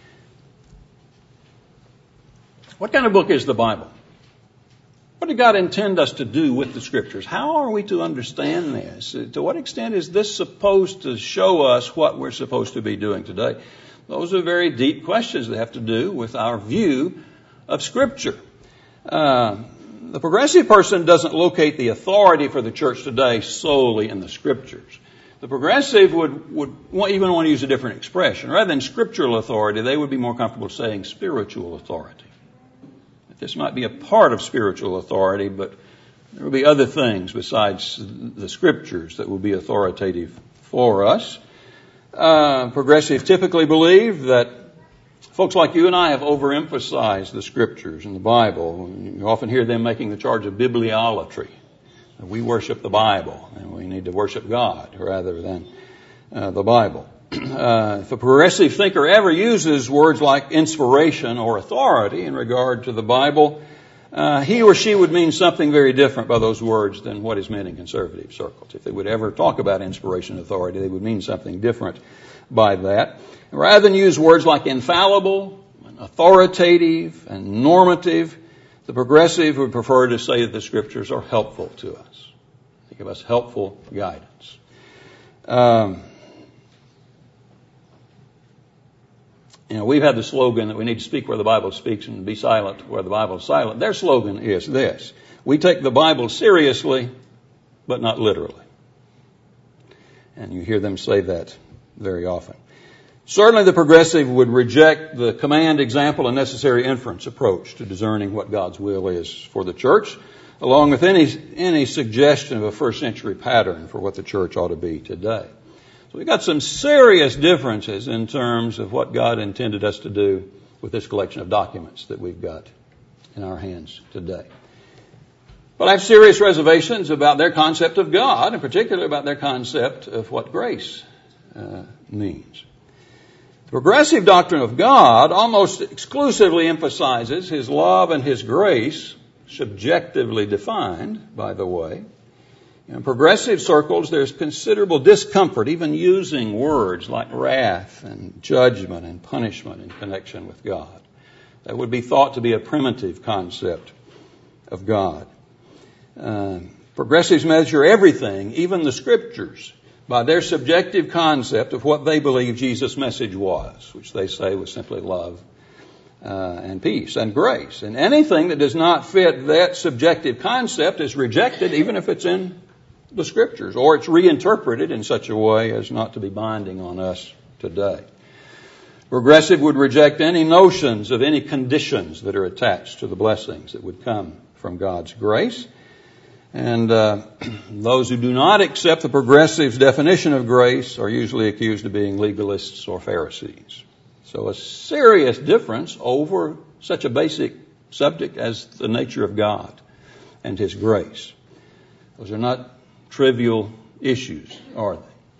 What kind of book is the Bible? What did God intend us to do with the Scriptures? How are we to understand this? To what extent is this supposed to show us what we're supposed to be doing today? Those are very deep questions that have to do with our view of Scripture. The progressive person doesn't locate the authority for the church today solely in the Scriptures. The progressive would even want to use a different expression. Rather than scriptural authority, they would be more comfortable saying spiritual authority. This might be a part of spiritual authority, but there will be other things besides the scriptures that will be authoritative for us. Progressive typically believe that folks like you and I have overemphasized the scriptures in the Bible. You often hear them making the charge of bibliolatry. We worship the Bible, and we need to worship God rather than the Bible. If a progressive thinker ever uses words like inspiration or authority in regard to the Bible, he or she would mean something very different by those words than what is meant in conservative circles. If they would ever talk about inspiration and authority, they would mean something different by that. Rather than use words like infallible, and authoritative, and normative, the progressive would prefer to say that the scriptures are helpful to us. They give us helpful guidance. We've had the slogan that we need to speak where the Bible speaks and be silent where the Bible is silent. Their slogan is this: we take the Bible seriously, but not literally. And you hear them say that very often. Certainly the progressive would reject the command, example, and necessary inference approach to discerning what God's will is for the church, along with any suggestion of a first century pattern for what the church ought to be today. So we've got some serious differences in terms of what God intended us to do with this collection of documents that we've got in our hands today. But I have serious reservations about their concept of God, and particularly about their concept of what grace means. The progressive doctrine of God almost exclusively emphasizes His love and His grace, subjectively defined, by the way. In progressive circles, there's considerable discomfort even using words like wrath and judgment and punishment in connection with God. That would be thought to be a primitive concept of God. Progressives measure everything, even the scriptures, by their subjective concept of what they believe Jesus' message was, which they say was simply love and peace and grace. And anything that does not fit that subjective concept is rejected, even if it's in the scriptures, or it's reinterpreted in such a way as not to be binding on us today. Progressive would reject any notions of any conditions that are attached to the blessings that would come from God's grace. And those who do not accept the progressive's definition of grace are usually accused of being legalists or Pharisees. So a serious difference over such a basic subject as the nature of God and His grace. Those are not trivial issues, are they?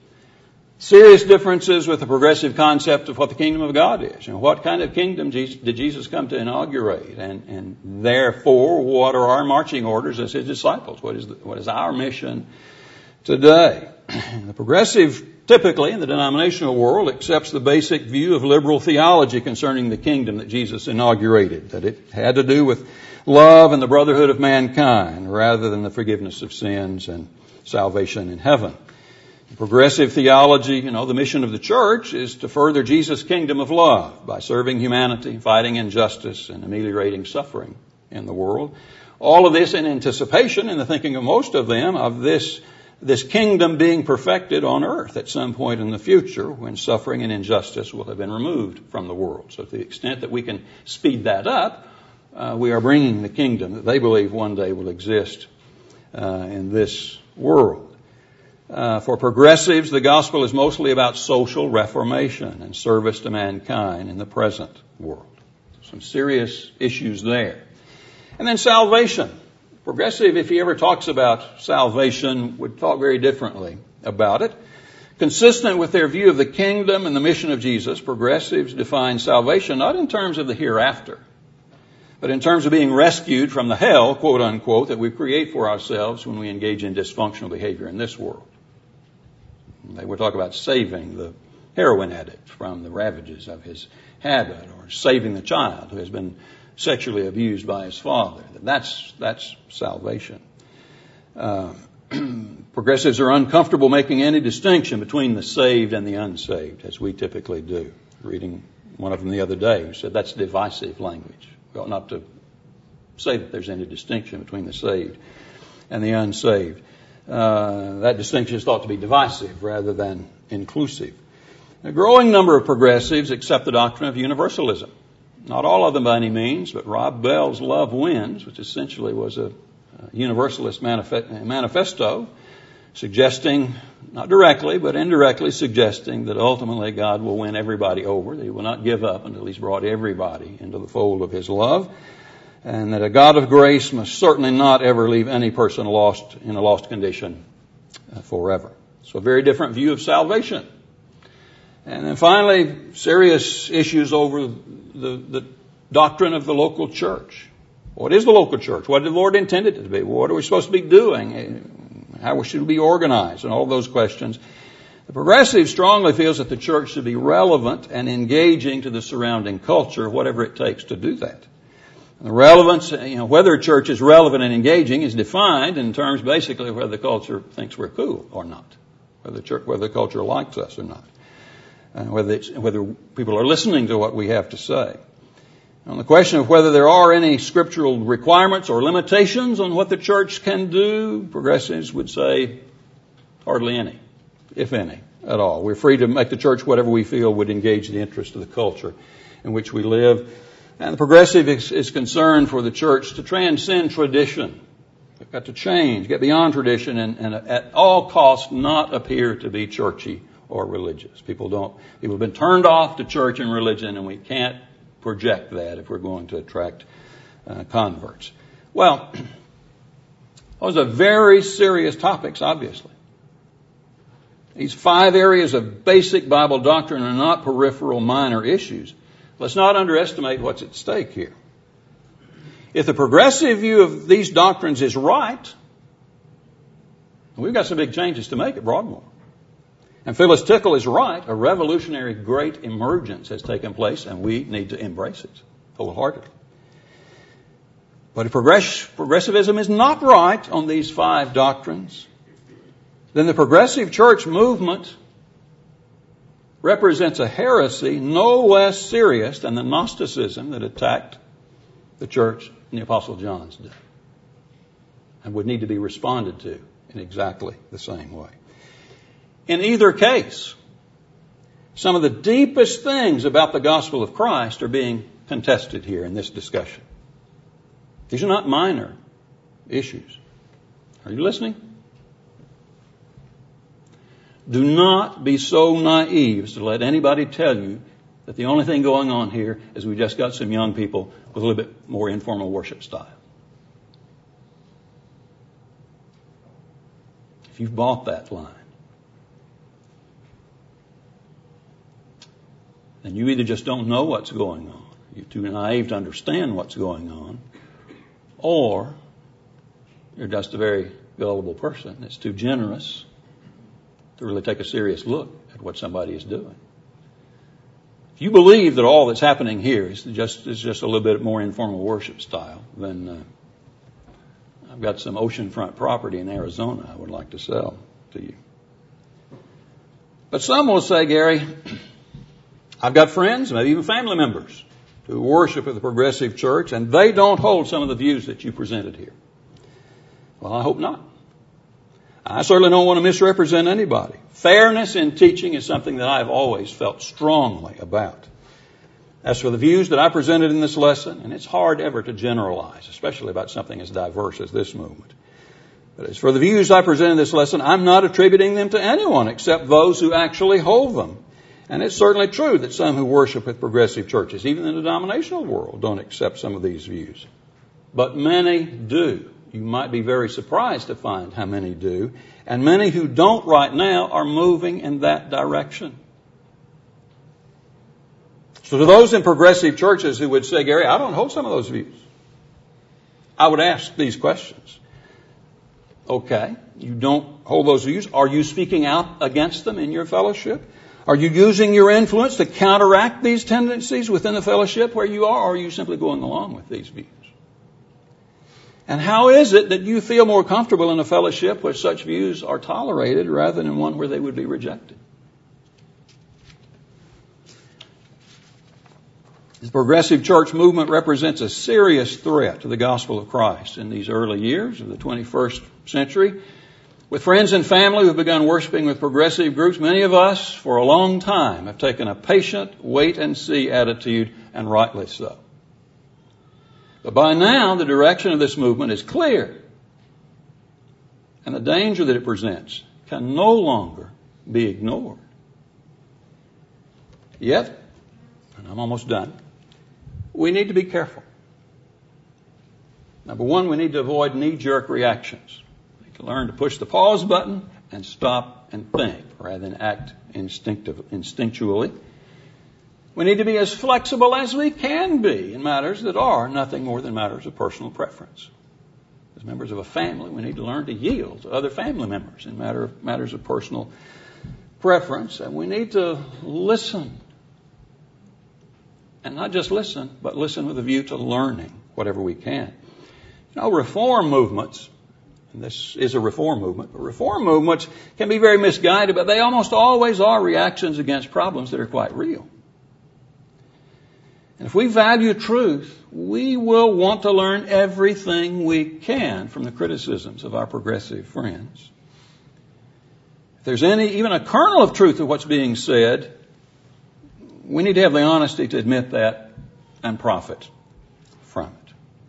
Serious differences with the progressive concept of what the kingdom of God is. What kind of kingdom did Jesus come to inaugurate? And therefore, what are our marching orders as His disciples? What is our mission today? The progressive, typically in the denominational world, accepts the basic view of liberal theology concerning the kingdom that Jesus inaugurated, that it had to do with love and the brotherhood of mankind rather than the forgiveness of sins and salvation in heaven. Progressive theology, the mission of the church is to further Jesus' kingdom of love by serving humanity, fighting injustice, and ameliorating suffering in the world. All of this in anticipation, in the thinking of most of them, of this kingdom being perfected on earth at some point in the future when suffering and injustice will have been removed from the world. So to the extent that we can speed that up, we are bringing the kingdom that they believe one day will exist in this world. For progressives, the gospel is mostly about social reformation and service to mankind in the present world. Some serious issues there. And then salvation. Progressive, if he ever talks about salvation, would talk very differently about it. Consistent with their view of the kingdom and the mission of Jesus, progressives define salvation not in terms of the hereafter, but in terms of being rescued from the hell, quote unquote, that we create for ourselves when we engage in dysfunctional behavior in this world. They would talk about saving the heroin addict from the ravages of his habit, or saving the child who has been sexually abused by his father. That's salvation. Progressives are uncomfortable making any distinction between the saved and the unsaved, as we typically do. Reading one of them the other day who said that's divisive language. We ought not to say that there's any distinction between the saved and the unsaved. That distinction is thought to be divisive rather than inclusive. A growing number of progressives accept the doctrine of universalism. Not all of them by any means, but Rob Bell's Love Wins, which essentially was a universalist manifesto, suggesting, not directly, but indirectly suggesting that ultimately God will win everybody over, that He will not give up until He's brought everybody into the fold of His love, and that a God of grace must certainly not ever leave any person lost in a lost condition forever. So a very different view of salvation. And then finally, serious issues over the doctrine of the local church. What is the local church? What did the Lord intend it to be? What are we supposed to be doing? How should we be organized? And all those questions. The progressive strongly feels that the church should be relevant and engaging to the surrounding culture, whatever it takes to do that. And the relevance, whether a church is relevant and engaging is defined in terms basically of whether the culture thinks we're cool or not, whether the culture likes us or not. Whether people are listening to what we have to say. On the question of whether there are any scriptural requirements or limitations on what the church can do, progressives would say hardly any, if any, at all. We're free to make the church whatever we feel would engage the interest of the culture in which we live. And the progressive is concerned for the church to transcend tradition. We've got to change, get beyond tradition, and at all costs not appear to be churchy or religious. People have been turned off to church and religion, and we can't project that if we're going to attract converts. Well, those are very serious topics, obviously. These 5 areas of basic Bible doctrine are not peripheral minor issues. Let's not underestimate what's at stake here. If the progressive view of these doctrines is right, we've got some big changes to make at Broadmoor. And Phyllis Tickle is right. A revolutionary great emergence has taken place, and we need to embrace it wholeheartedly. But if progressivism is not right on these 5 doctrines, then the progressive church movement represents a heresy no less serious than the Gnosticism that attacked the church in the Apostle John's day, and would need to be responded to in exactly the same way. In either case, some of the deepest things about the gospel of Christ are being contested here in this discussion. These are not minor issues. Are you listening? Do not be so naive as to let anybody tell you that the only thing going on here is we just got some young people with a little bit more informal worship style. If you've bought that line, then you either just don't know what's going on, you're too naive to understand what's going on, or you're just a very gullible person that's too generous to really take a serious look at what somebody is doing. If you believe that all that's happening here is just a little bit more informal worship style, then I've got some oceanfront property in Arizona I would like to sell to you. But some will say, Gary, I've got friends, maybe even family members, who worship at the progressive church, and they don't hold some of the views that you presented here. Well, I hope not. I certainly don't want to misrepresent anybody. Fairness in teaching is something that I've always felt strongly about. As for the views that I presented in this lesson, and it's hard ever to generalize, especially about something as diverse as this movement. But as for the views I presented in this lesson, I'm not attributing them to anyone except those who actually hold them. And it's certainly true that some who worship with progressive churches, even in the denominational world, don't accept some of these views. But many do. You might be very surprised to find how many do. And many who don't right now are moving in that direction. So to those in progressive churches who would say, Gary, I don't hold some of those views, I would ask these questions. Okay, you don't hold those views. Are you speaking out against them in your fellowship? Are you using your influence to counteract these tendencies within the fellowship where you are, or are you simply going along with these views? And how is it that you feel more comfortable in a fellowship where such views are tolerated rather than one where they would be rejected? The progressive church movement represents a serious threat to the gospel of Christ in these early years of the 21st century. With friends and family who have begun worshiping with progressive groups, many of us, for a long time, have taken a patient, wait-and-see attitude, and rightly so. But by now, the direction of this movement is clear, and the danger that it presents can no longer be ignored. Yet, and I'm almost done, we need to be careful. Number one, we need to avoid knee-jerk reactions. We need to learn to push the pause button and stop and think rather than act instinctually. We need to be as flexible as we can be in matters that are nothing more than matters of personal preference. As members of a family, we need to learn to yield to other family members in matters of personal preference. And we need to listen. And not just listen, but listen with a view to learning whatever we can. You know, reform movements, and this is a reform movement, but reform movements can be very misguided, but they almost always are reactions against problems that are quite real. And if we value truth, we will want to learn everything we can from the criticisms of our progressive friends. If there's even a kernel of truth to what's being said, we need to have the honesty to admit that and profit from it.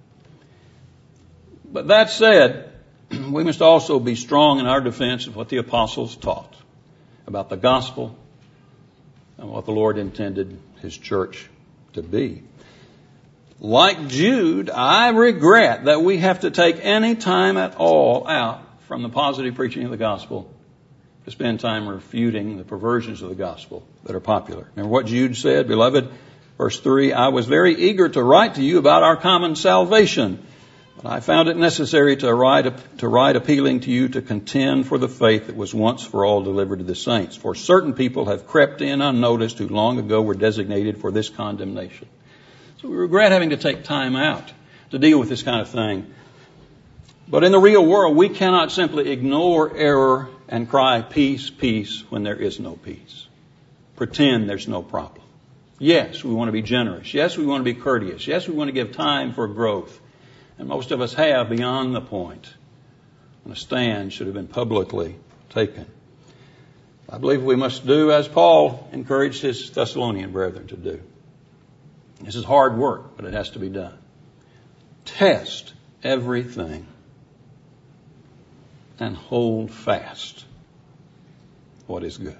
But that said, we must also be strong in our defense of what the apostles taught about the gospel and what the Lord intended His church to be. Like Jude, I regret that we have to take any time at all out from the positive preaching of the gospel to spend time refuting the perversions of the gospel that are popular. Remember what Jude said, beloved, verse 3, I was very eager to write to you about our common salvation, but I found it necessary to write appealing to you to contend for the faith that was once for all delivered to the saints. For certain people have crept in unnoticed who long ago were designated for this condemnation. So we regret having to take time out to deal with this kind of thing. But in the real world, we cannot simply ignore error and cry, peace, peace, when there is no peace. Pretend there's no problem. Yes, we want to be generous. Yes, we want to be courteous. Yes, we want to give time for growth. And most of us have beyond the point when a stand should have been publicly taken. I believe we must do as Paul encouraged his Thessalonian brethren to do. This is hard work, but it has to be done. Test everything and hold fast what is good.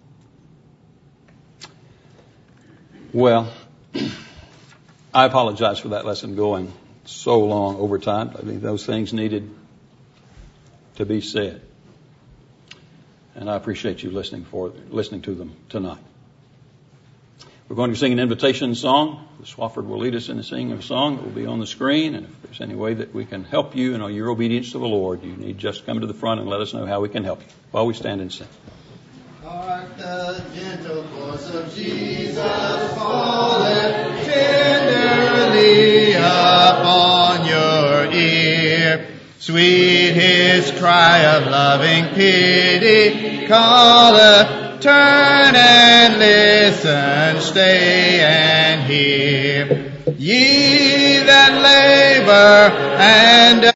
Well, I apologize for that lesson going so long over time. I mean, those things needed to be said. And I appreciate you listening to them tonight. We're going to sing an invitation song. Swafford will lead us in the singing of a song that will be on the screen. And if there's any way that we can help you in your obedience to the Lord, you need just come to the front and let us know how we can help you while we stand and sing. Hark the gentle voice of Jesus falleth tenderly upon your ear. Sweet His cry of loving pity calleth, turn and listen, stay and hear. Ye that labor and